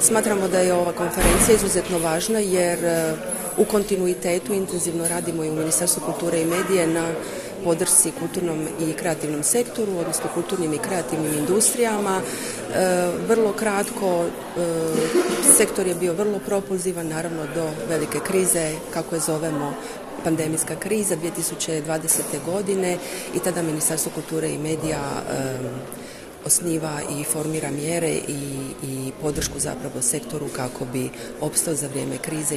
Smatramo da je ova konferencija izuzetno važna jer u kontinuitetu intenzivno radimo i u Ministarstvu kulture i medije na podršci kulturnom i kreativnom sektoru, odnosno kulturnim i kreativnim industrijama. Vrlo kratko, sektor je bio vrlo propulzivan, naravno do velike krize, kako je zovemo pandemijska kriza 2020. godine i tada Ministarstvo kulture i medija osniva i formira mjere i podršku zapravo sektoru kako bi opstao za vrijeme krize.